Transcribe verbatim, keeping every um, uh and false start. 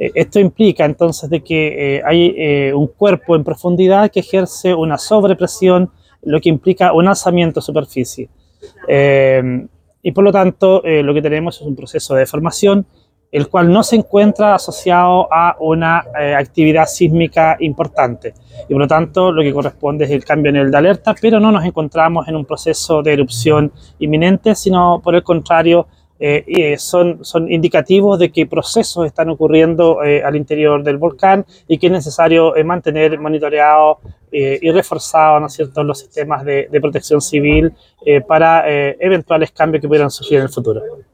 Eh, esto implica entonces de que eh, hay eh, un cuerpo en profundidad que ejerce una sobrepresión, lo que implica un alzamiento de superficie. Eh, y por lo tanto, eh, lo que tenemos es un proceso de deformación, el cual no se encuentra asociado a una eh, actividad sísmica importante. Y por lo tanto, lo que corresponde es el cambio en el de alerta, pero no nos encontramos en un proceso de erupción inminente, sino por el contrario, eh, eh, son, son indicativos de que procesos están ocurriendo eh, al interior del volcán y que es necesario eh, mantener monitoreado eh, y reforzado, ¿no es cierto?, los sistemas de, de protección civil eh, para eh, eventuales cambios que pudieran surgir en el futuro.